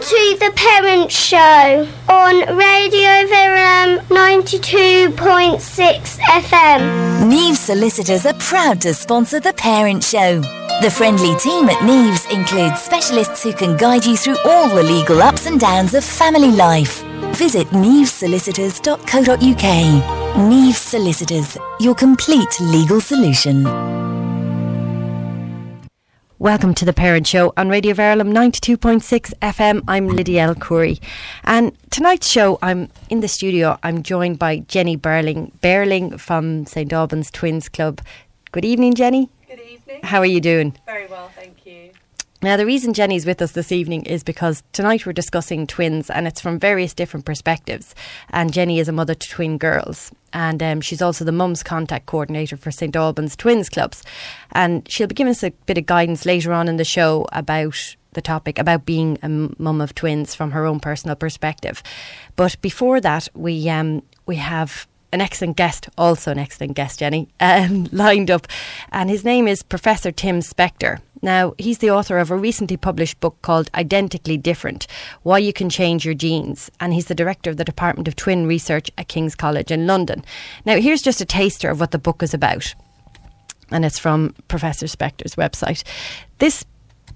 to The Parent Show on Radio Verulam 92.6 FM. Neves Solicitors are proud to sponsor The Parent Show. The friendly team at Neves includes specialists who can guide you through all the legal ups and downs of family life. Visit nevesolicitors.co.uk. Neves Solicitors, your complete legal solution. Welcome to The Parent Show on Radio Verulam 92.6 FM. I'm Lydia L. Curry. And tonight's show, I'm in the studio. I'm joined by Jenny Berling from St. Albans Twins Club. Good evening, Jenny. Good evening. How are you doing? Very well, thank you. Now, the reason Jenny's with us this evening is because tonight we're discussing twins, and it's from various different perspectives. And Jenny is a mother to twin girls, and she's also the Mums Contact Coordinator for St. Albans Twins Clubs. And she'll be giving us a bit of guidance later on in the show about the topic, about being a mum of twins from her own personal perspective. But before that, we have an excellent guest, Jenny, lined up, and his name is Professor Tim Spector. Now, he's the author of a recently published book called Identically Different, Why You Can Change Your Genes, and he's the director of the Department of Twin Research at King's College in London. Now, here's just a taster of what the book is about, and it's from Professor Spector's website. This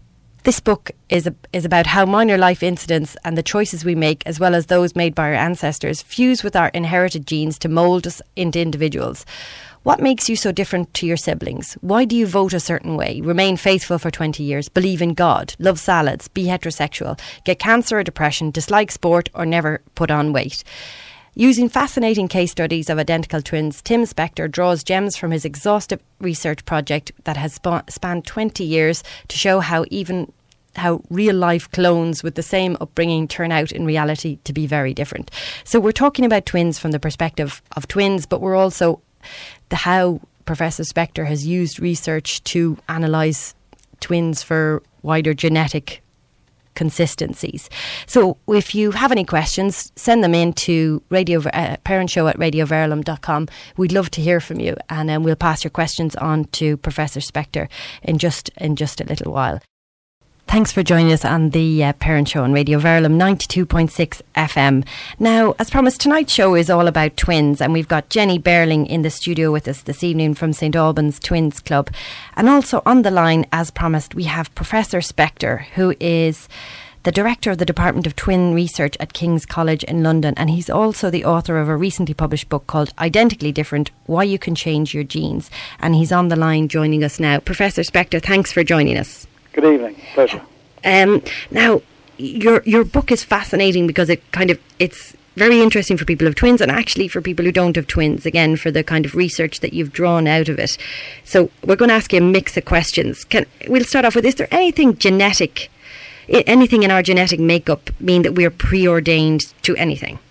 book is about how minor life incidents and the choices we make, as well as those made by our ancestors, fuse with our inherited genes to mould us into individuals. What makes you so different to your siblings? Why do you vote a certain way, remain faithful for 20 years, believe in God, love salads, be heterosexual, get cancer or depression, dislike sport, or never put on weight? Using fascinating case studies of identical twins, Tim Spector draws gems from his exhaustive research project that has spanned 20 years to show how real-life clones with the same upbringing turn out in reality to be very different. So we're talking about twins from the perspective of twins, but we're also how Professor Spector has used research to analyse twins for wider genetic consistencies. So if you have any questions, send them in to parentshow@radioverulam.com. We'd love to hear from you, and we'll pass your questions on to Professor Spector in just a little while. Thanks for joining us on the Parent Show on Radio Verulam 92.6 FM. Now, as promised, tonight's show is all about twins, and we've got Jenny Berling in the studio with us this evening from St. Albans Twins Club. And also on the line, as promised, we have Professor Spector, who is the Director of the Department of Twin Research at King's College in London, and he's also the author of a recently published book called Identically Different, Why You Can Change Your Genes. And he's on the line joining us now. Professor Spector, thanks for joining us. Good evening. Pleasure. Now, your book is fascinating because it's very interesting for people who have twins, and actually for people who don't have twins, again, for the kind of research that you've drawn out of it. So we're going to ask you a mix of questions. We'll start off with, is there anything in our genetic makeup mean that we're preordained to anything?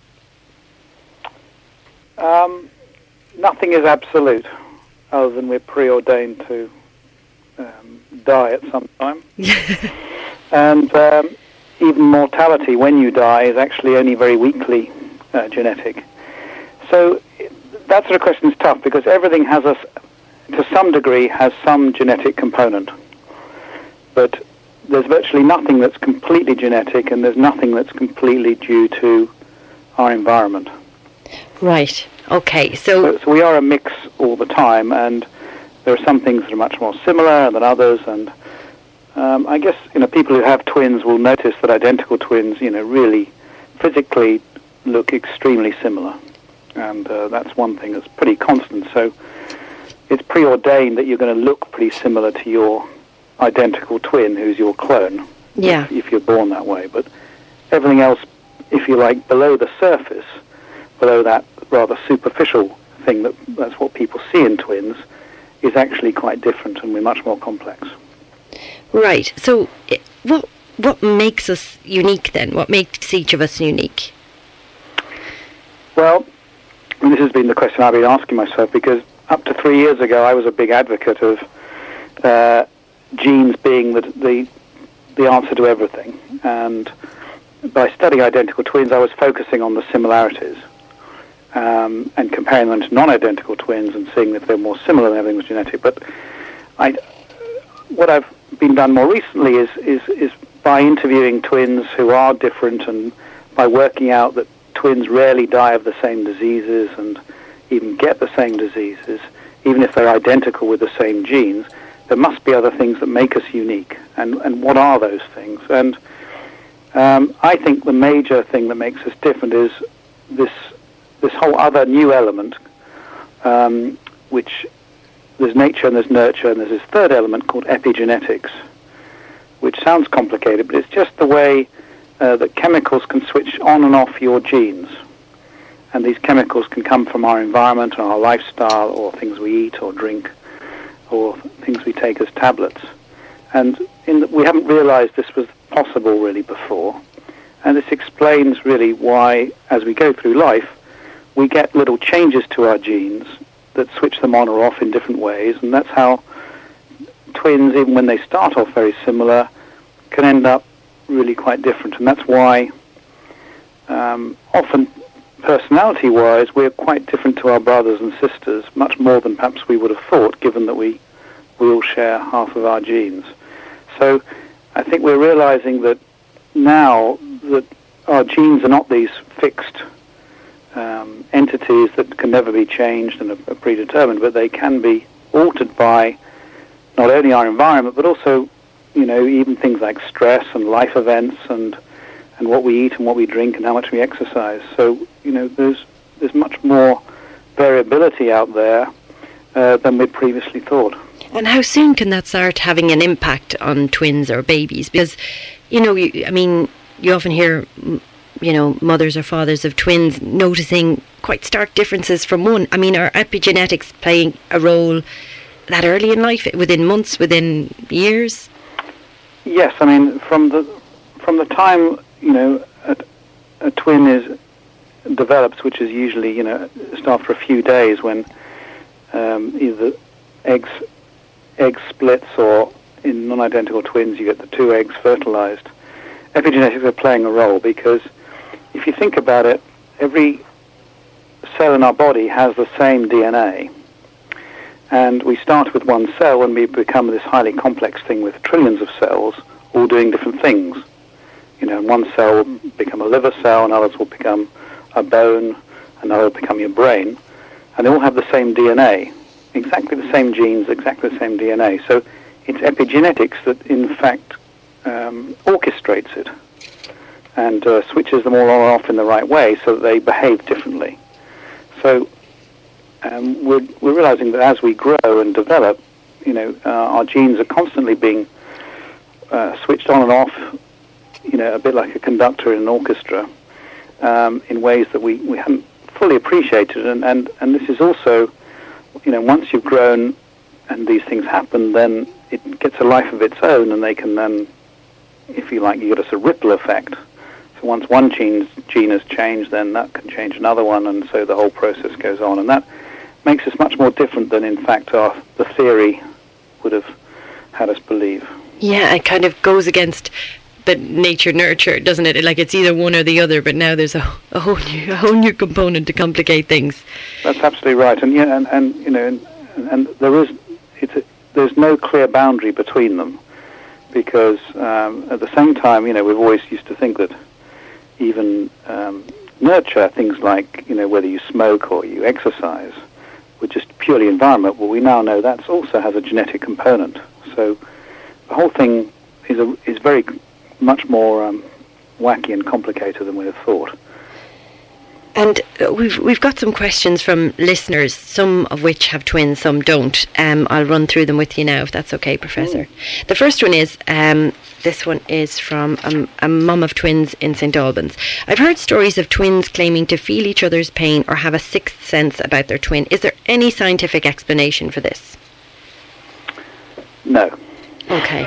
Nothing is absolute, other than we're preordained to die at some time. And even mortality when you die is actually only very weakly genetic. So that sort of question is tough, because everything to some degree has some genetic component. But there's virtually nothing that's completely genetic, and there's nothing that's completely due to our environment. Right. Okay. So we are a mix all the time, and there are some things that are much more similar than others, and I guess people who have twins will notice that identical twins, really physically look extremely similar, and that's one thing that's pretty constant. So it's preordained that you're going to look pretty similar to your identical twin, who's your clone. Yeah. If you're born that way, but everything else, if you like, below the surface, below that rather superficial thing that's what people see in twins, is actually quite different, and we're much more complex. Right. So what makes us unique then? What makes each of us unique? Well, this has been the question I've been asking myself, because up to 3 years ago I was a big advocate of genes being the answer to everything. And by studying identical twins, I was focusing on the similarities and comparing them to non-identical twins and seeing if they're more similar than everything was genetic. But what I've been done more recently is by interviewing twins who are different and by working out that twins rarely die of the same diseases and even get the same diseases, even if they're identical with the same genes, there must be other things that make us unique. And what are those things? And I think the major thing that makes us different is this whole other new element, which there's nature and there's nurture, and there's this third element called epigenetics, which sounds complicated, but it's just the way that chemicals can switch on and off your genes. And these chemicals can come from our environment or our lifestyle or things we eat or drink or things we take as tablets. And we haven't realized this was possible really before. And this explains really why, as we go through life, we get little changes to our genes that switch them on or off in different ways. And that's how twins, even when they start off very similar, can end up really quite different. And that's why often personality-wise we're quite different to our brothers and sisters, much more than perhaps we would have thought, given that we all share half of our genes. So I think we're realizing that now that our genes are not these fixed entities that can never be changed and are predetermined, but they can be altered by not only our environment, but also, even things like stress and life events and what we eat and what we drink and how much we exercise. So, there's much more variability out there than we previously thought. And how soon can that start having an impact on twins or babies? Because, you often hear, mothers or fathers of twins noticing quite stark differences from one. I mean, are epigenetics playing a role that early in life, within months, within years? Yes, I mean, from the time, a twin develops, which is usually, just after a few days when either egg splits, or in non-identical twins you get the two eggs fertilized. Epigenetics are playing a role because if you think about it, every cell in our body has the same DNA. And we start with one cell and we become this highly complex thing with trillions of cells all doing different things. One cell will become a liver cell, and others will become a bone, another will become your brain. And they all have the same DNA, exactly the same genes, exactly the same DNA. So it's epigenetics that, in fact, orchestrates it and switches them all on and off in the right way so that they behave differently. So we're realizing that as we grow and develop, our genes are constantly being switched on and off, a bit like a conductor in an orchestra, in ways that we hadn't fully appreciated. And this is also, once you've grown and these things happen, then it gets a life of its own, and they can then, if you like, you get a sort of ripple effect. So once one gene has changed, then that can change another one, and so the whole process goes on. And that makes us much more different than, in fact, the theory would have had us believe. Yeah, it kind of goes against the nature-nurture, doesn't it? Like it's either one or the other, but now there's a whole new component to complicate things. That's absolutely right. And yeah, and there's no clear boundary between them, because at the same time, we've always used to think that even nurture, things like, whether you smoke or you exercise, were just purely environment. Well, we now know that also has a genetic component. So the whole thing is very much more wacky and complicated than we have thought. And we've got some questions from listeners, some of which have twins, some don't. I'll run through them with you now, if that's okay, Professor. The first one is, this one is from a mum of twins in St. Albans. I've heard stories of twins claiming to feel each other's pain or have a sixth sense about their twin. Is there any scientific explanation for this? No. Okay.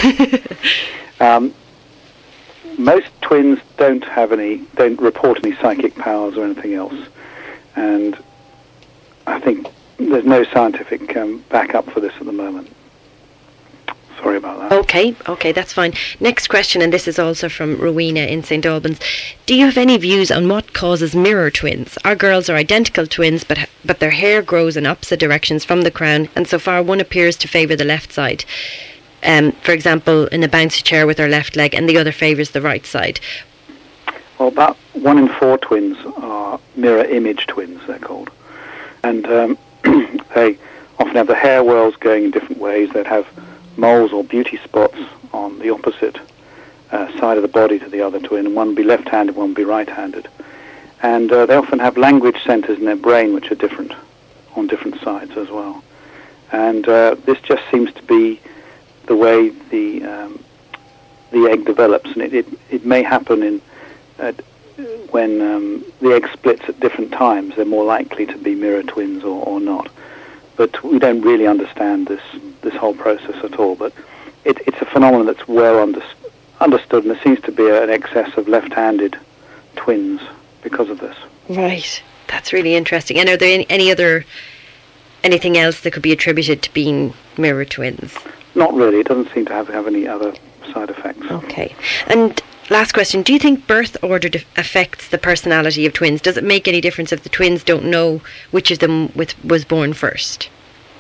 Most twins don't report any psychic powers or anything else, and I think there's no scientific backup for this at the moment. Sorry about that. Okay, that's fine. Next question, and this is also from Rowena in St. Albans. Do you have any views on what causes mirror twins? Our girls are identical twins, but their hair grows in opposite directions from the crown, and so far one appears to favour the left side. for example, in a bouncy chair with their left leg and the other favours the right side? Well, about 1 in 4 twins are mirror image twins, they're called. And they often have the hair whorls going in different ways. They'd have moles or beauty spots on the opposite side of the body to the other twin, and one would be left-handed, one would be right-handed. And they often have language centres in their brain which are different on different sides as well. And this just seems to be the way the egg develops, and it may happen when the egg splits at different times. They're more likely to be mirror twins or not. But we don't really understand this whole process at all. But it's a phenomenon that's well understood, and there seems to be an excess of left-handed twins because of this. Right. That's really interesting. And are there anything else that could be attributed to being mirror twins? Not really. It doesn't seem to have any other side effects. Okay. And last question, do you think birth order affects the personality of twins? Does it make any difference if the twins don't know which of them was born first?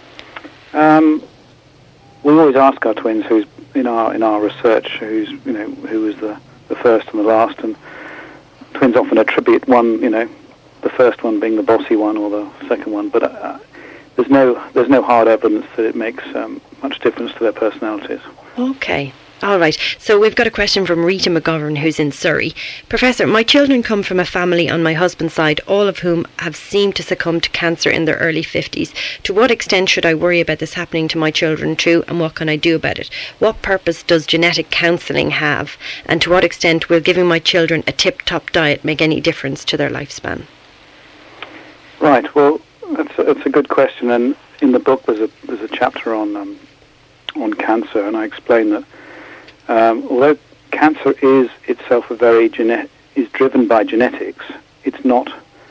We always ask our twins who's in our research who was the first and the last, and twins often attribute one, the first one being the bossy one or the second one, but there's no hard evidence that it makes much difference to their personalities. Okay. All right. So we've got a question from Rita McGovern, who's in Surrey. Professor, my children come from a family on my husband's side, all of whom have seemed to succumb to cancer in their early 50s. To what extent should I worry about this happening to my children too, and what can I do about it? What purpose does genetic counselling have, and to what extent will giving my children a tip-top diet make any difference to their lifespan? Right. Well, that's a good question, and in the book there's a chapter on cancer, and I explain that although cancer is itself is driven by genetics, it's not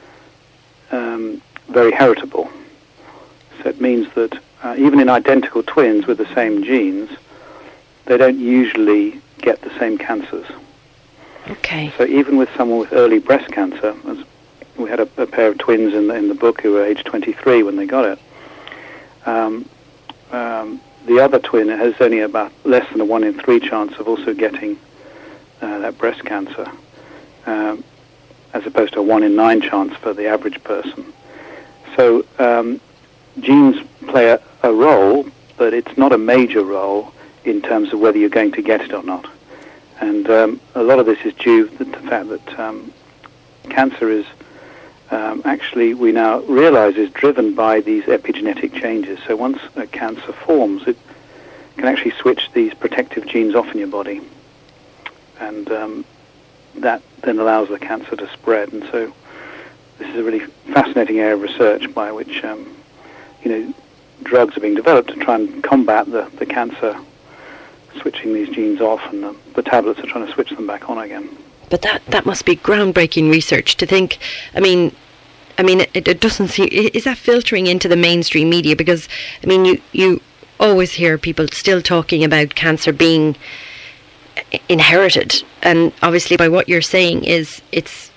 very heritable. So it means that even in identical twins with the same genes, they don't usually get the same cancers. Okay. So even with someone with early breast cancer, as we had a pair of twins in the book who were age 23 when they got it. The other twin has only about less than a 1 in 3 chance of also getting that breast cancer, as opposed to a 1 in 9 chance for the average person. So genes play a role, but it's not a major role in terms of whether you're going to get it or not. And a lot of this is due to the fact that cancer is actually, we now realize, is driven by these epigenetic changes. So once a cancer forms, it can actually switch these protective genes off in your body, and that then allows the cancer to spread. And so this is a really fascinating area of research by which drugs are being developed to try and combat the cancer, switching these genes off, and the tablets are trying to switch them back on again. But that must be groundbreaking research to think. I mean, it doesn't seem. Is that filtering into the mainstream media? Because you always hear people still talking about cancer being inherited, and obviously by what you're saying is it's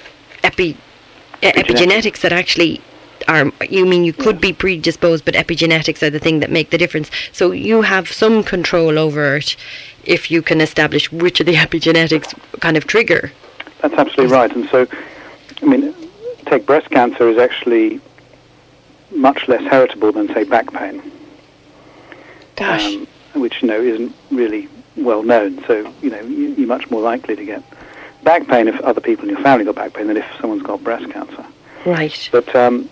epigenetics that actually are. You could be predisposed, but epigenetics are the thing that make the difference. So you have some control over it if you can establish which of the epigenetics kind of trigger. That's absolutely right. And so, take breast cancer is actually much less heritable than, say, back pain. Gosh. Which, isn't really well known. So, you're much more likely to get back pain if other people in your family got back pain than if someone's got breast cancer. Right. But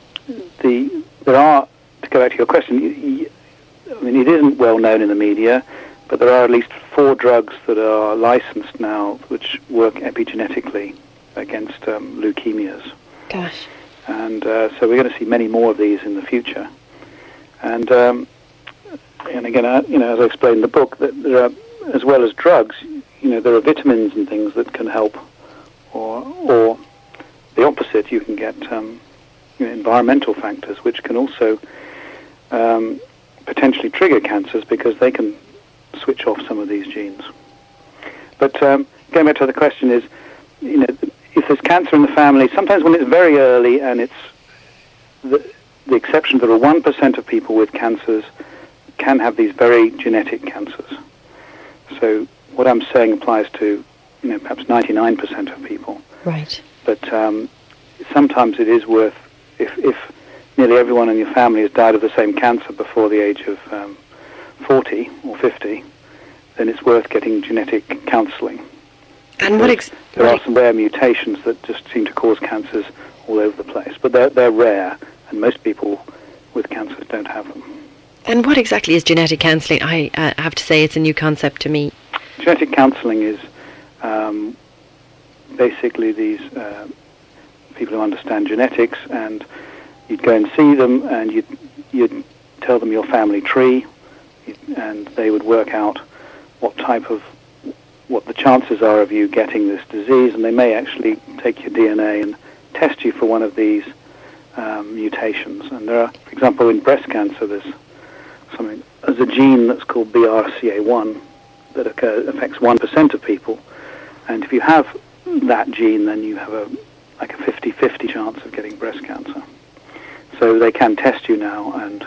there are, to go back to your question, it isn't well known in the media, but there are at least 4 drugs that are licensed now which work epigenetically against leukemias. Gosh. And so we're going to see many more of these in the future. And again, as I explained in the book, that there are, as well as drugs, there are vitamins and things that can help, or the opposite. You can get environmental factors which can also potentially trigger cancers because they can switch off some of these genes. But going back to the question is, if there's cancer in the family, sometimes when it's very early, and it's the exception, there are 1% of people with cancers can have these very genetic cancers. So what I'm saying applies to, perhaps 99% of people. Right. But sometimes it is worth, if nearly everyone in your family has died of the same cancer before the age of 40 or 50, then it's worth getting genetic counselling. And there are some rare mutations that just seem to cause cancers all over the place, but they're rare, and most people with cancers don't have them. And what exactly is genetic counselling? I have to say it's a new concept to me. Genetic counselling is basically these people who understand genetics, and you'd go and see them, and you'd tell them your family tree, and they would work out what the chances are of you getting this disease, and they may actually take your DNA and test you for one of these mutations. And there are, for example, in breast cancer, there's a gene that's called BRCA1 that affects 1% of people, and if you have that gene, then you have a 50-50 chance of getting breast cancer. So they can test you now and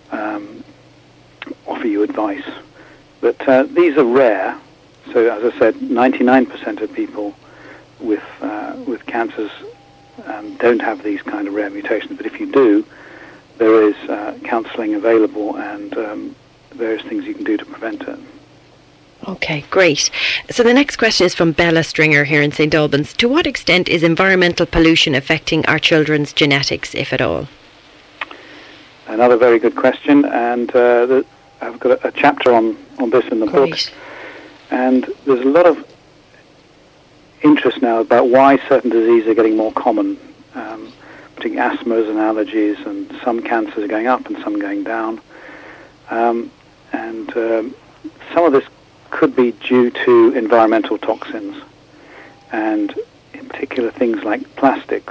offer you advice. But these are rare. So as I said, 99% of people with cancers don't have these kind of rare mutations. But if you do, there is counselling available and various things you can do to prevent it. Okay, great. So the next question is from Bella Stringer here in St. Albans. To what extent is environmental pollution affecting our children's genetics, if at all? Another very good question, and I've got a chapter on this in the book. And there's a lot of interest now about why certain diseases are getting more common, particularly asthmas and allergies, and some cancers are going up and some going down. And some of this could be due to environmental toxins, and in particular things like plastics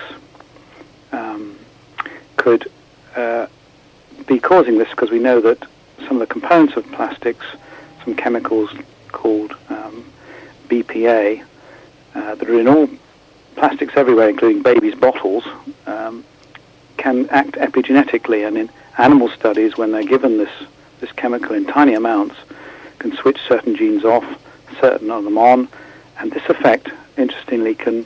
could be causing this, because we know that some of the components of plastics, some chemicals called BPA, that are in all plastics everywhere, including babies' bottles, can act epigenetically, and in animal studies, when they're given this chemical in tiny amounts, can switch certain genes off, certain of them on, and this effect, interestingly, can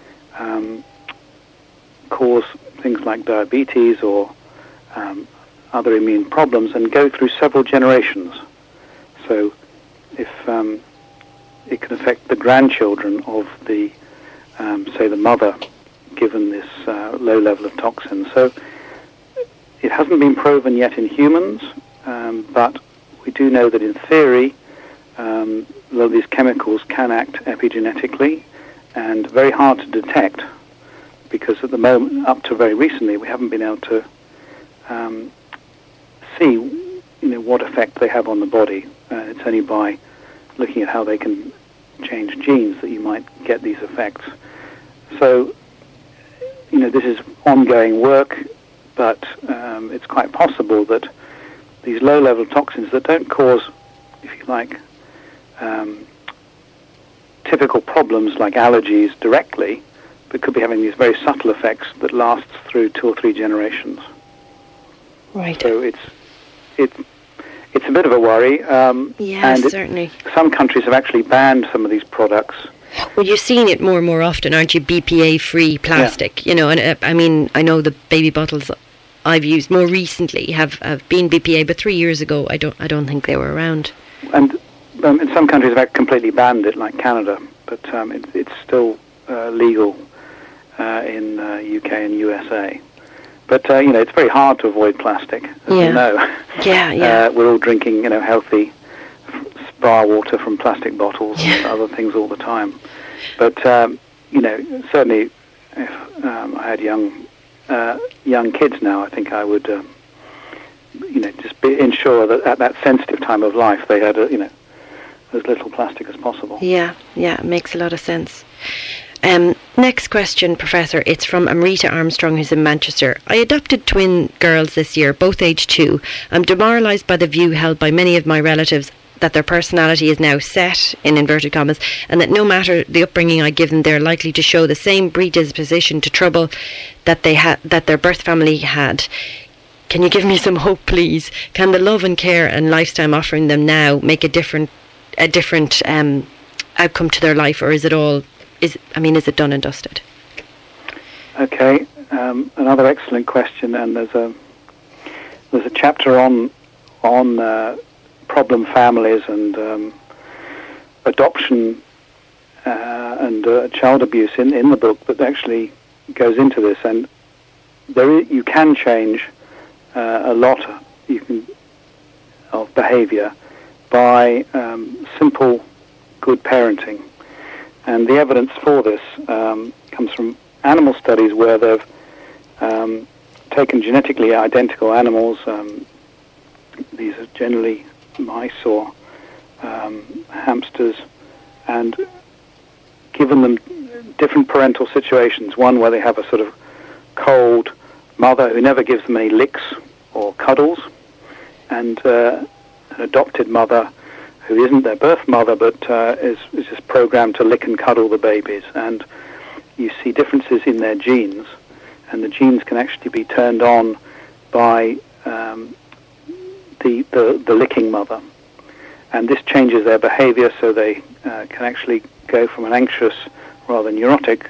cause things like diabetes or other immune problems and go through several generations. So if it can affect the grandchildren of the, say, the mother given this low level of toxins. So it hasn't been proven yet in humans, but we do know that in theory a lot of these chemicals can act epigenetically, and very hard to detect, because at the moment, up to very recently, we haven't been able to see what effect they have on the body. It's only by looking at how they can change genes that you might get these effects. So this is ongoing work, but it's quite possible that these low-level toxins that don't cause, if you like, typical problems like allergies directly, but could be having these very subtle effects that last through 2 or 3 generations. Right. So it's a bit of a worry. Yes, certainly. Some countries have actually banned some of these products. Well, you're seeing it more and more often, aren't you? BPA-free plastic, yeah. And I mean, I know the baby bottles I've used more recently have been BPA, but 3 years ago, I don't think they were around. And in some countries have completely banned it, like Canada, but it's still legal in UK and USA. But it's very hard to avoid plastic, as you know. Yeah. We're all drinking, healthy spa water from plastic bottles and other things all the time. But certainly, if I had young kids now, I think I would, just ensure that at that sensitive time of life they had, as little plastic as possible. Yeah, it makes a lot of sense. Next question, Professor. It's from Amrita Armstrong, who's in Manchester. I adopted twin girls this year, both age 2. I'm demoralised by the view held by many of my relatives that their personality is now set, in inverted commas, and that no matter the upbringing I give them, they're likely to show the same predisposition to trouble that their birth family had. can you give me some hope, please? Can the love and care and lifestyle I'm offering them now make a different outcome to their life, or is it done and dusted? Okay, another excellent question, and there's a chapter on problem families and adoption and child abuse in the book that actually goes into this, and you can change a lot of behaviour by simple good parenting, and the evidence for this comes from animal studies where they've taken genetically identical animals. These are generally mice or hamsters, and given them different parental situations. One where they have a sort of cold mother who never gives them any licks or cuddles, and an adopted mother who isn't their birth mother but is just programmed to lick and cuddle the babies. And you see differences in their genes, and the genes can actually be turned on by the licking mother. And this changes their behavior, so they can actually go from an anxious, rather neurotic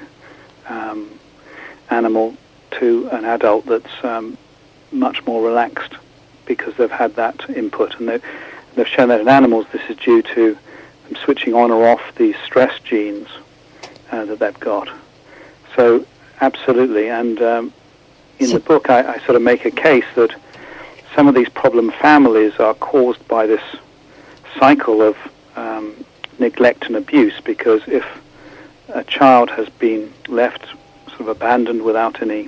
animal to an adult that's much more relaxed because they've had that input. And they've shown that in animals this is due to them switching on or off these stress genes that they've got. So absolutely, and in the book I sort of make a case that some of these problem families are caused by this cycle of neglect and abuse, because if a child has been left sort of abandoned without any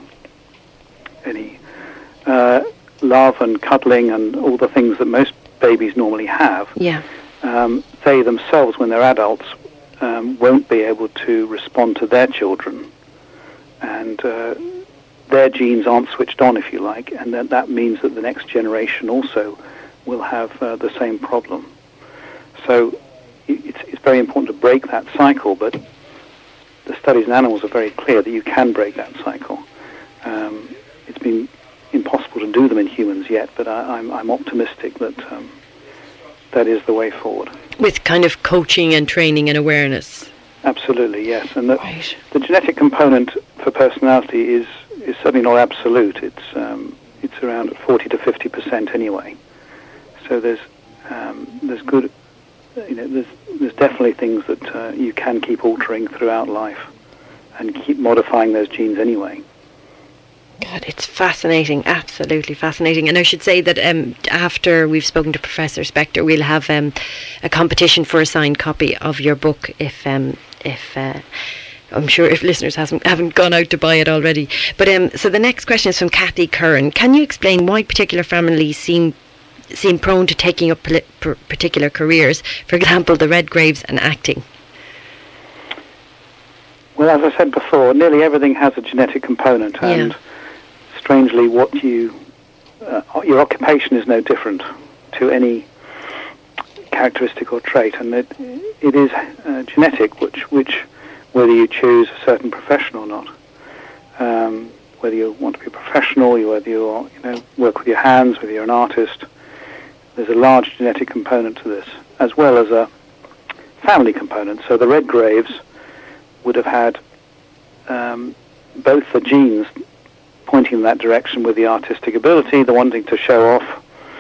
love and cuddling and all the things that most babies normally have, they themselves, when they're adults, won't be able to respond to their children, and their genes aren't switched on, if you like, and that means that the next generation also will have the same problem. So it's very important to break that cycle, but the studies in animals are very clear that you can break that cycle. It's been impossible to do them in humans yet, but I'm optimistic that that is the way forward. With kind of coaching and training and awareness. Absolutely, yes. And the genetic component for personality is certainly not absolute. It's around 40 to 50% anyway. So there's good, there's definitely things that you can keep altering throughout life and keep modifying those genes anyway. God, it's fascinating, absolutely fascinating. And I should say that after we've spoken to Professor Spector, we'll have a competition for a signed copy of your book if I'm sure if listeners haven't gone out to buy it already. But so the next question is from Kathy Curran. Can you explain why particular families seem prone to taking up particular careers? For example, the Redgraves and acting. Well, as I said before, nearly everything has a genetic component, and strangely, your occupation is no different to any characteristic or trait, and it is genetic, which whether you choose a certain profession or not, whether you want to be a professional, whether you work with your hands, whether you're an artist, there's a large genetic component to this, as well as a family component. So the Redgraves would have had both the genes pointing in that direction with the artistic ability, the wanting to show off,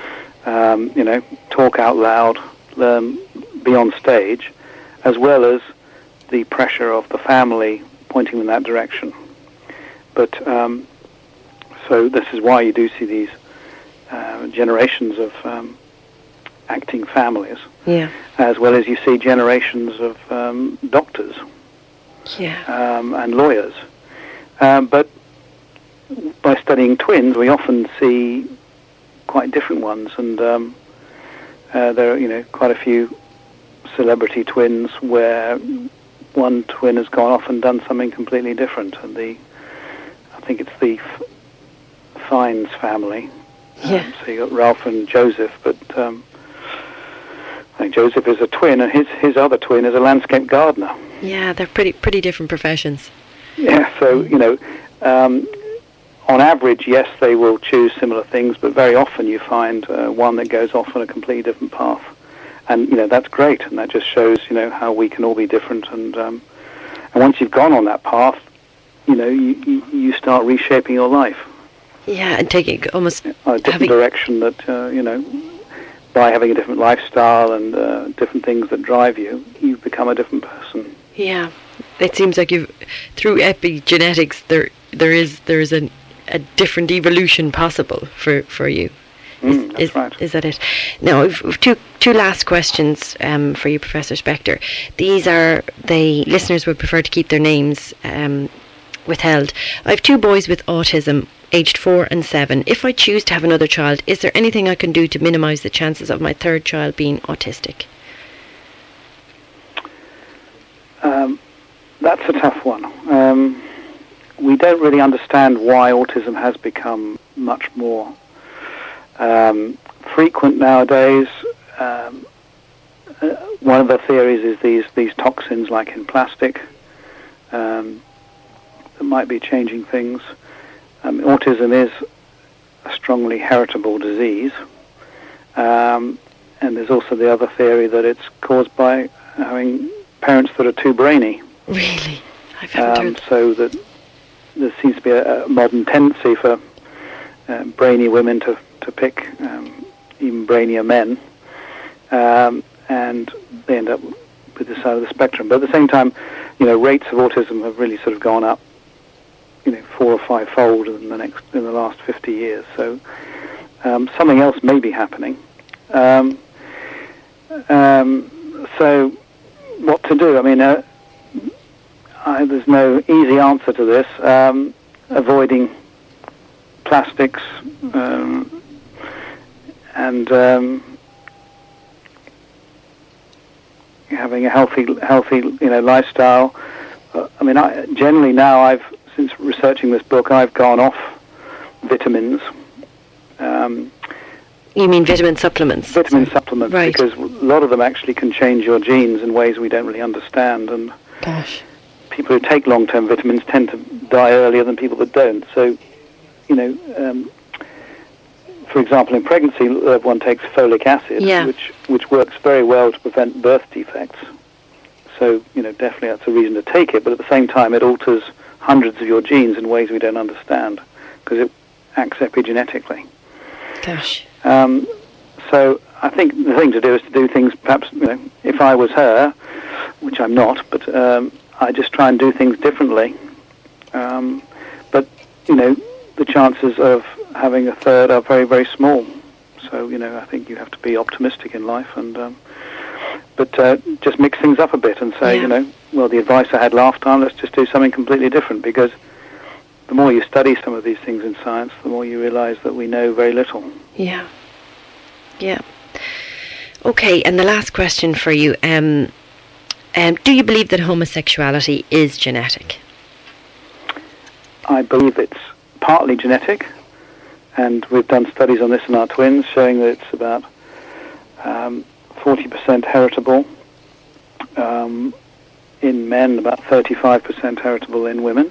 talk out loud, be on stage, as well as the pressure of the family pointing in that direction. But so this is why you do see these generations of acting families, as well as you see generations of doctors and lawyers. But by studying twins, we often see quite different ones, and there are quite a few celebrity twins where one twin has gone off and done something completely different. And I think it's the Fiennes family. So you got Ralph and Joseph, but I think Joseph is a twin, and his other twin is a landscape gardener. Yeah, they're pretty different professions. Yeah, so on average, yes, they will choose similar things, but very often you find one that goes off on a completely different path. And, that's great, and that just shows, how we can all be different. And once you've gone on that path, you start reshaping your life. Yeah, and taking almost a different direction that, by having a different lifestyle and different things that drive you, you become a different person. Yeah, it seems like through epigenetics, there is a different evolution possible for you. That's right. Is that it? Now, we've two last questions for you, Professor Spector. These are, the listeners would prefer to keep their names withheld. I have 2 boys with autism, aged 4 and 7. If I choose to have another child, is there anything I can do to minimise the chances of my third child being autistic? That's a tough one. We don't really understand why autism has become much more frequent nowadays. One of the theories is these toxins, like in plastic, that might be changing things. Autism is a strongly heritable disease, and there's also the other theory that it's caused by having parents that are too brainy. Really? I haven't heard. So that there seems to be a modern tendency for brainy women to pick even brainier men, and they end up with this side of the spectrum. But at the same time, rates of autism have really sort of gone up, 4 or 5-fold in the last 50 years. So something else may be happening. So what to do? I mean, there's no easy answer to this. Avoiding plastics and having a healthy lifestyle. Generally now, since researching this book, I've gone off vitamins. You mean vitamin supplements? Vitamin supplements, right. Because a lot of them actually can change your genes in ways we don't really understand. And gosh, people who take long-term vitamins tend to die earlier than people that don't. So, for example, in pregnancy, one takes folic acid, which works very well to prevent birth defects. So, definitely that's a reason to take it. But at the same time, it alters hundreds of your genes in ways we don't understand because it acts epigenetically. Gosh. So I think the thing to do is to do things, perhaps, if I was her, which I'm not, but I just try and do things differently. But, the chances of having a third are very, very small. So, I think you have to be optimistic in life and but just mix things up a bit and say, well, the advice I had last time, let's just do something completely different, because the more you study some of these things in science, the more you realize that we know very little. Yeah. Yeah. Okay, and the last question for you. Do you believe that homosexuality is genetic? I believe it's partly genetic, and we've done studies on this in our twins showing that it's about 40% heritable in men, about 35% heritable in women,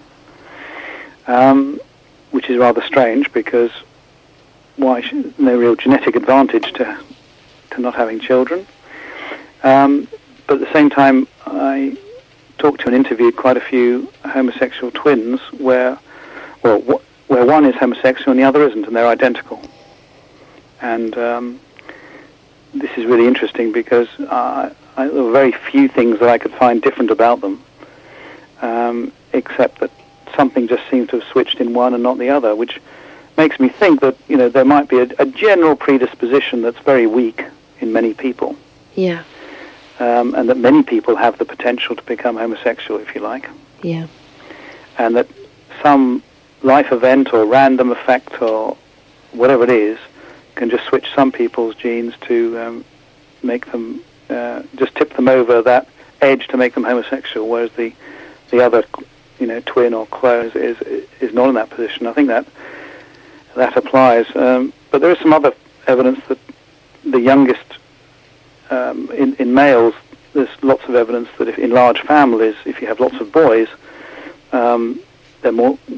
which is rather strange because no real genetic advantage to not having children. But at the same time, I talked to and interviewed quite a few homosexual twins where one is homosexual and the other isn't, and they're identical. And this is really interesting because there were very few things that I could find different about them, except that something just seemed to have switched in one and not the other, which makes me think that there might be a general predisposition that's very weak in many people. Yeah. And that many people have the potential to become homosexual, if you like. Yeah. And that some life event or random effect or whatever it is can just switch some people's genes to make them, just tip them over that edge to make them homosexual, whereas the other, twin or clone is not in that position. I think that applies. But there is some other evidence that the youngest, in males, there's lots of evidence that if in large families, if you have lots of boys, they're more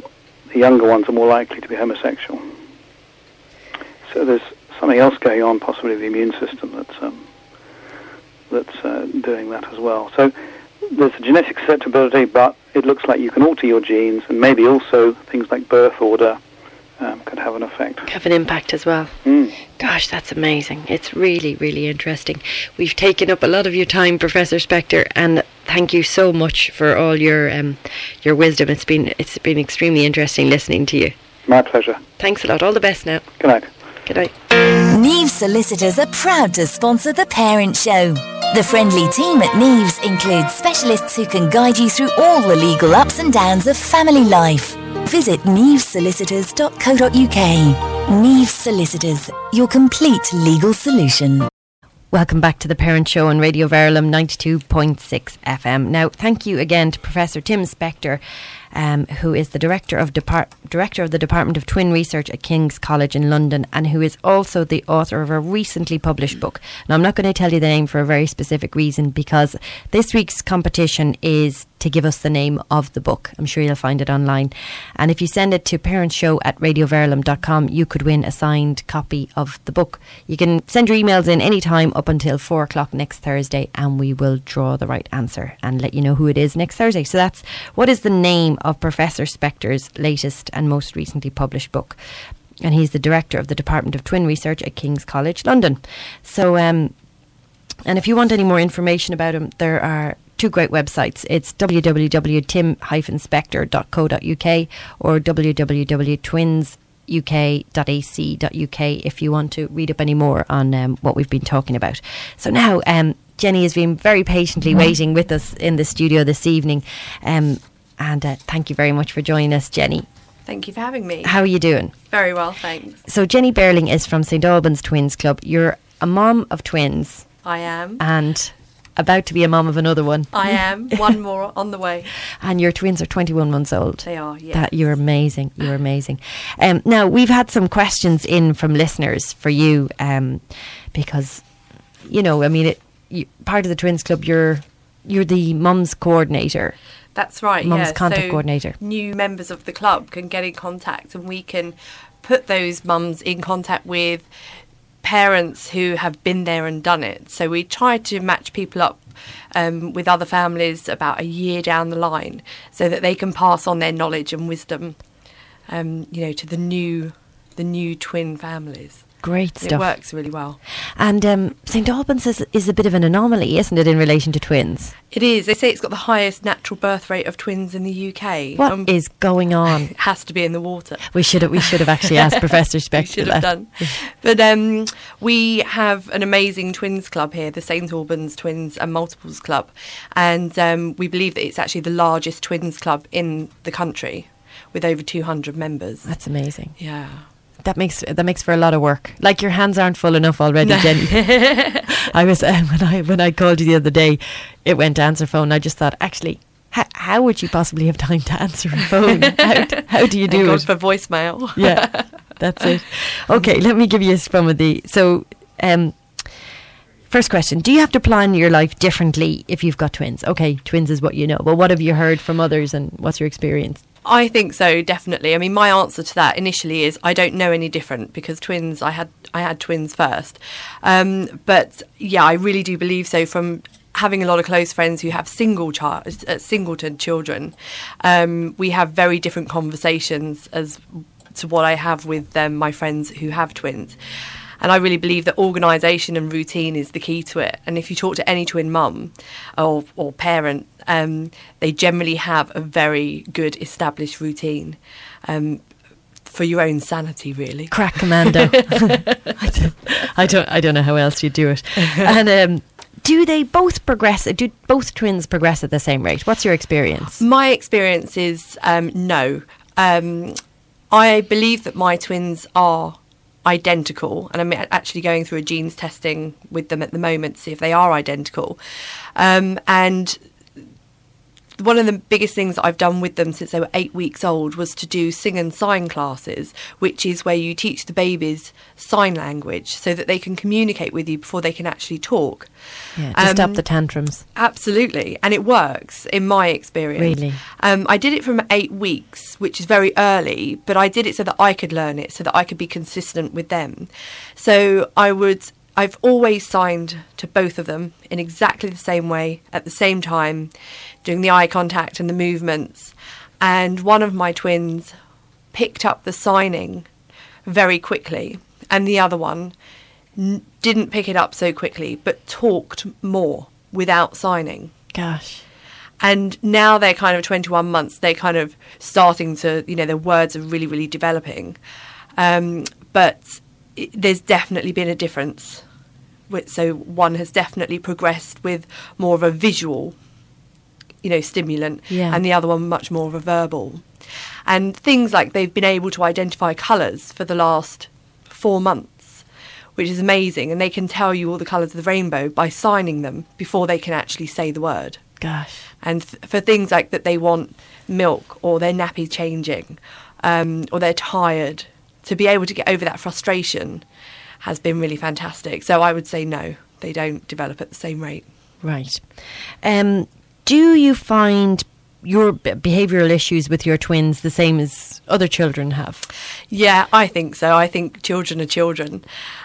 the younger ones are more likely to be homosexual. So there's something else going on, possibly the immune system, that's doing that as well. So there's a genetic susceptibility, but it looks like you can alter your genes, and maybe also things like birth order could have an effect. Have an impact as well. Gosh, that's amazing. It's really, really interesting. We've taken up a lot of your time, Professor Spector, and thank you so much for all your wisdom. It's been extremely interesting listening to you. My pleasure. Thanks a lot. All the best now. Good night. Good night. Neves Solicitors are proud to sponsor The Parent Show. The friendly team at Neves includes specialists who can guide you through all the legal ups and downs of family life. Visit nevesolicitors.co.uk. Neves Solicitors, your complete legal solution. Welcome back to The Parent Show on Radio Verulam 92.6 FM. Now, thank you again to Professor Tim Spector, who is the Director of the Department of Twin Research at King's College in London, and who is also the author of a recently published book. Now, I'm not going to tell you the name for a very specific reason, because this week's competition is to give us the name of the book. I'm sure you'll find it online. And if you send it to parentshow@radioverulam.com, you could win a signed copy of the book. You can send your emails in any time up until 4 o'clock next Thursday, and we will draw the right answer and let you know who it is next Thursday. So that's what is the name of Professor Spector's latest and most recently published book. And he's the Director of the Department of Twin Research at King's College London. So, and if you want any more information about him, there are two great websites. It's www.tim-spector.co.uk or www.twinsuk.ac.uk if you want to read up any more on what we've been talking about. So now Jenny has been very patiently waiting with us in the studio this evening, and thank you very much for joining us, Jenny. Thank you for having me. How are you doing? Very well, thanks. So Jenny Berling is from St Albans Twins Club. You're a mum of twins. I am. And about to be a mum of another one. I am. One more on the way. And your twins are 21 months old. They are, yes. You're amazing. You're amazing. Now, we've had some questions in from listeners for you, because, you know, I mean, part of the Twins Club, you're the mums coordinator. That's right, Mums contact coordinator. New members of the club can get in contact, and we can put those mums in contact with parents who have been there and done it. So we try to match people up with other families about a year down the line, so that they can pass on their knowledge and wisdom, to the new twin families. Great stuff. It works really well. And St Albans is a bit of an anomaly, isn't it, in relation to twins? It is. They say it's got the highest natural birth rate of twins in the UK. What is going on? It has to be in the water. We should have actually asked Professor Spector. We should have done. But we have an amazing twins club here, the St Albans Twins and Multiples Club, and we believe that it's actually the largest twins club in the country, with over 200 members. That's amazing. Yeah. That makes for a lot of work. Like, your hands aren't full enough already, no. Jenny. I was when I called you the other day, it went to answer phone. I just thought, actually, how would you possibly have time to answer a phone? How do you do it? For voicemail. Yeah, that's it. Okay, let me give you some of the. So, first question: do you have to plan your life differently if you've got twins? Okay, twins is what you know, but what have you heard from others, and what's your experience? I think so, definitely. I mean, my answer to that initially is I don't know any different, because twins, I had twins first. But yeah, I really do believe so, from having a lot of close friends who have singleton children. We have very different conversations as to what I have with my friends who have twins. And I really believe that organisation and routine is the key to it. And if you talk to any twin mum or parent, they generally have a very good established routine, for your own sanity, really. Crack commando. I don't know how else you do it. And do they both progress? Do both twins progress at the same rate? What's your experience? My experience is no. I believe that my twins are identical, and I'm actually going through a genes testing with them at the moment to see if they are identical. And one of the biggest things that I've done with them since they were 8 weeks old was to do sing and sign classes, which is where you teach the babies sign language so that they can communicate with you before they can actually talk. Yeah, to stop the tantrums. Absolutely. And it works, in my experience. Really? I did it from 8 weeks, which is very early, but I did it so that I could learn it, so that I could be consistent with them. So I've always signed to both of them in exactly the same way, at the same time, doing the eye contact and the movements. And one of my twins picked up the signing very quickly, and the other one didn't pick it up so quickly, but talked more without signing. Gosh. And now they're kind of 21 months, they're kind of starting to, their words are really, really developing. But there's definitely been a difference. So one has definitely progressed with more of a visual, stimulant, and the other one much more of a verbal. And things like they've been able to identify colours for the last 4 months, which is amazing. And they can tell you all the colours of the rainbow by signing them before they can actually say the word. Gosh. And for things like that they want milk, or their nappy changing, or they're tired, to be able to get over that frustration has been really fantastic. So I would say no, they don't develop at the same rate. Right. Do you find your behavioural issues with your twins the same as other children have? Yeah, I think so. I think children are children.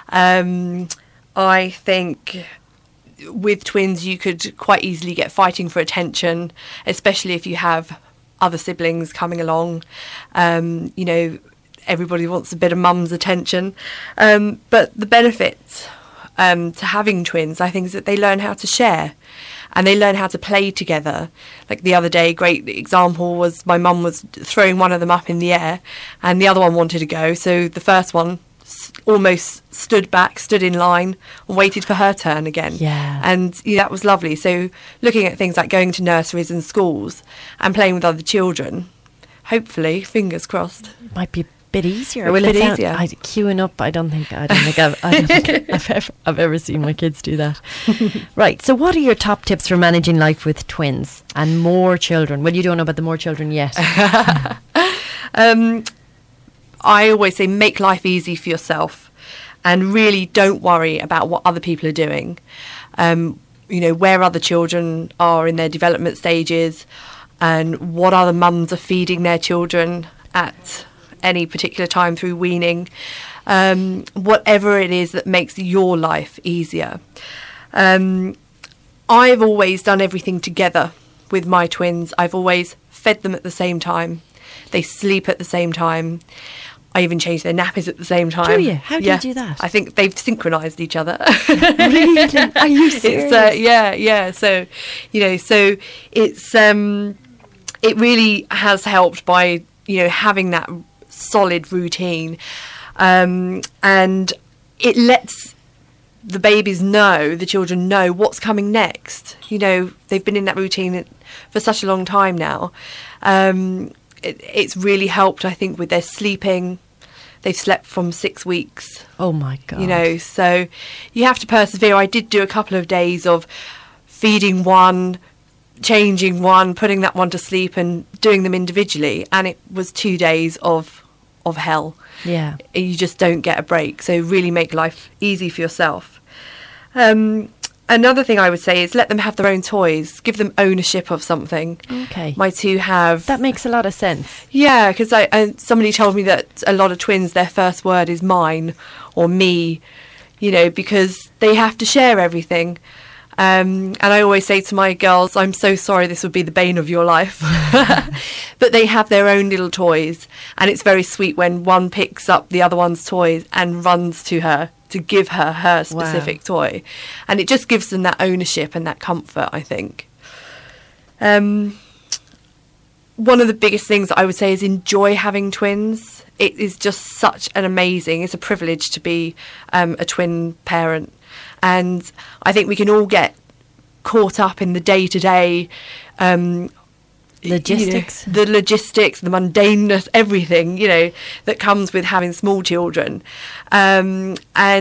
I think with twins you could quite easily get fighting for attention, especially if you have other siblings coming along. Everybody wants a bit of mum's attention. But the benefits to having twins, I think, is that they learn how to share and they learn how to play together. Like the other day, great example was my mum was throwing one of them up in the air and the other one wanted to go. So the first one almost stood in line and waited for her turn again. Yeah. And that was lovely. So looking at things like going to nurseries and schools and playing with other children, hopefully, fingers crossed. Might be bit easier. A bit easier. Queuing up, I don't think I've ever seen my kids do that. Right. So, what are your top tips for managing life with twins and more children? Well, you don't know about the more children yet. I always say make life easy for yourself, and really don't worry about what other people are doing. Where other children are in their development stages, and what other mums are feeding their children at any particular time through weaning, whatever it is that makes your life easier. I've always done everything together with my twins. I've always fed them at the same time. They sleep at the same time. I even change their nappies at the same time. Do you? How do you do that? I think they've synchronised each other. Really? Are you serious? Yeah. So, so it's it really has helped by having that solid routine, and it lets the children know what's coming next. They've been in that routine for such a long time now. It's really helped, I think, with their sleeping. They've slept from 6 weeks. Oh my God. So you have to persevere. I did do a couple of days of feeding one, changing one, putting that one to sleep and doing them individually, and it was 2 days of hell. Yeah. You just don't get a break. So really make life easy for yourself. Another thing I would say is let them have their own toys. Give them ownership of something. Okay. My two have... That makes a lot of sense. Yeah, because somebody told me that a lot of twins, their first word is mine or me, because they have to share everything. And I always say to my girls, I'm so sorry this would be the bane of your life. But they have their own little toys. And it's very sweet when one picks up the other one's toys and runs to her to give her specific toy. And it just gives them that ownership and that comfort, I think. One of the biggest things that I would say is enjoy having twins. It is just such an amazing, it's a privilege to be a twin parent. And I think we can all get caught up in the day-to-day logistics, the mundaneness, everything, that comes with having small children. And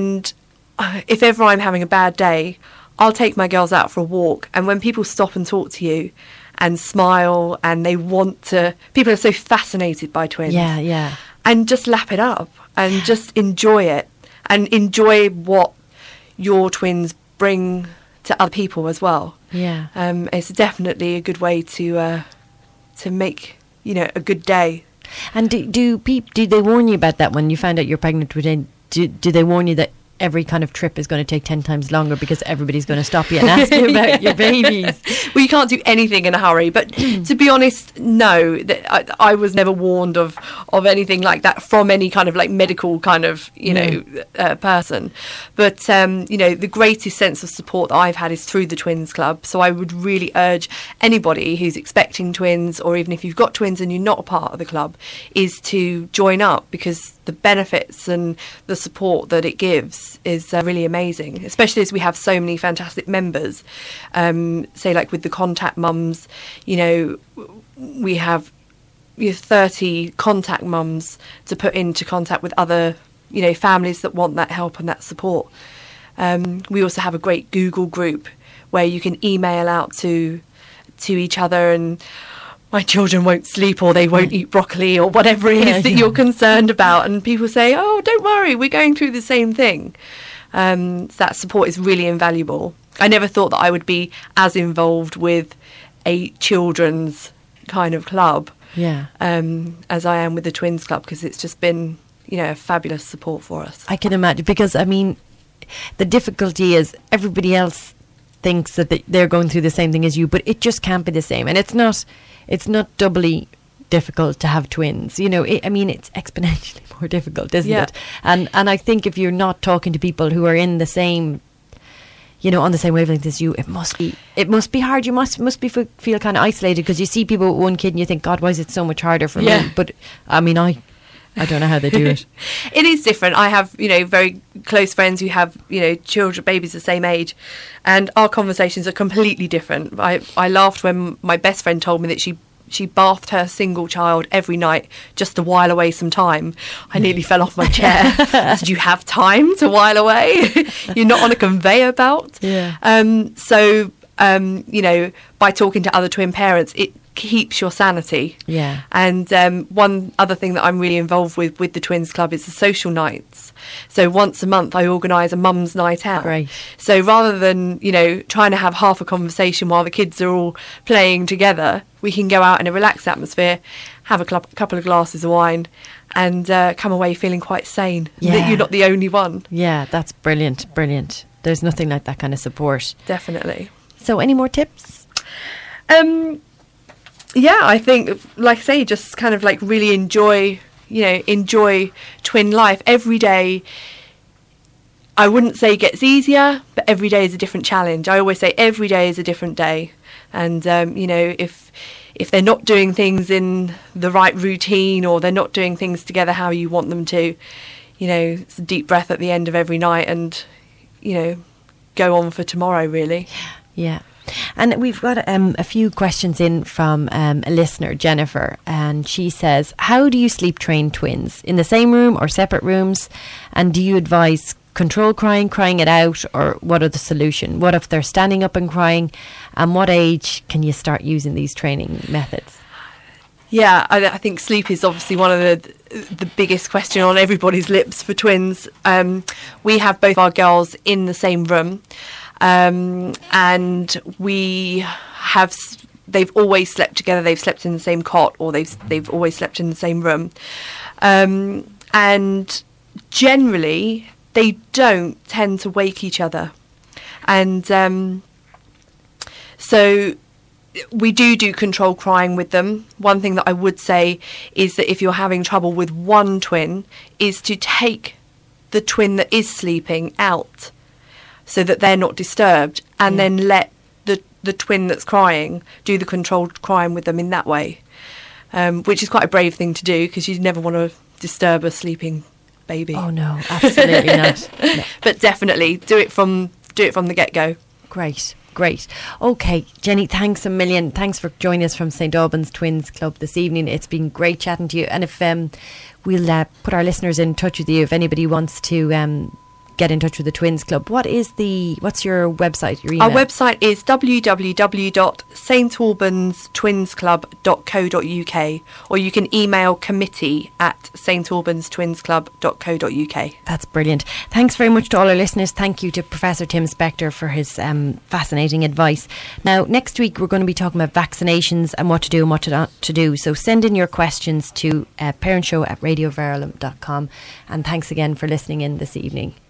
if ever I'm having a bad day, I'll take my girls out for a walk. And when people stop and talk to you and smile, and people are so fascinated by twins. Yeah. And just lap it up and just enjoy it, and enjoy what your twins bring to other people as well. Yeah. It's definitely a good way to make, a good day. And do they warn you about that when you found out you're pregnant with him? Do they warn you that every kind of trip is going to take 10 times longer because everybody's going to stop you and ask you about your babies? Well, you can't do anything in a hurry. But to be honest, no, I was never warned of anything like that from any kind of like medical kind of, person. But, the greatest sense of support that I've had is through the Twins Club. So I would really urge anybody who's expecting twins, or even if you've got twins and you're not a part of the club, is to join up, because the benefits and the support that it gives is really amazing, especially as we have so many fantastic members. Say like with the contact mums, we have 30 contact mums to put into contact with other families that want that help and that support. We also have a great Google group where you can email out to each other, and my children won't sleep, or they won't eat broccoli, or whatever it is that you're concerned about. And people say, oh, don't worry, we're going through the same thing. So that support is really invaluable. I never thought that I would be as involved with a children's kind of club as I am with the Twins Club, because it's just been, a fabulous support for us. I can imagine, because, the difficulty is everybody else thinks that they're going through the same thing as you, but it just can't be the same. And it's not doubly difficult to have twins. It's exponentially more difficult, isn't it? And I think if you're not talking to people who are in the same, on the same wavelength as you, it must be hard. You must feel kind of isolated, because you see people with one kid and you think, God, why is it so much harder for me? But I don't know how they do it. It is different. I have, very close friends who have, children, babies the same age, and our conversations are completely different. I laughed when my best friend told me that she bathed her single child every night just to while away some time. I nearly fell off my chair. Did you have time to while away? You're not on a conveyor belt. Yeah. So, by talking to other twin parents, it keeps your sanity. Yeah. And one other thing that I'm really involved with the Twins Club is the social nights. So once a month I organise a mum's night out. Great. So rather than, trying to have half a conversation while the kids are all playing together, we can go out in a relaxed atmosphere, have a couple of glasses of wine, and come away feeling quite sane. Yeah. That you're not the only one. Yeah, that's brilliant. There's nothing like that kind of support. Definitely. So any more tips? Yeah, I think, like I say, just kind of like really enjoy twin life. Every day, I wouldn't say gets easier, but every day is a different challenge. I always say every day is a different day. And, if they're not doing things in the right routine, or they're not doing things together how you want them to, it's a deep breath at the end of every night, and, go on for tomorrow, really. Yeah. And we've got a few questions in from a listener, Jennifer, and she says, how do you sleep train twins? In the same room or separate rooms? And do you advise control crying it out, or what are the solution? What if they're standing up and crying? And what age can you start using these training methods? Yeah, I think sleep is obviously one of the biggest question on everybody's lips for twins. We have both our girls in the same room. And they've always slept together. They've slept in the same cot, or they've always slept in the same room. And generally, they don't tend to wake each other. And so we do control crying with them. One thing that I would say is that if you're having trouble with one twin, is to take the twin that is sleeping out, so that they're not disturbed, and then let the twin that's crying do the controlled crying with them in that way, which is quite a brave thing to do, because you never want to disturb a sleeping baby. Oh no, absolutely not. No. But definitely do it from the get-go. Great. Okay, Jenny, thanks a million. Thanks for joining us from St Albans Twins Club this evening. It's been great chatting to you, and if we'll put our listeners in touch with you if anybody wants to get in touch with the Twins Club, what's your website, your email? Our website is www.stalbanstwinsclub.co.uk, or you can email committee@stalbanstwinsclub.co.uk. That's brilliant. Thanks very much to all our listeners. Thank you to Professor Tim Spector for his fascinating advice. Now, next week we're going to be talking about vaccinations and what to do and what not to do. So send in your questions to parentshow@radioverulam.com. And thanks again for listening in this evening.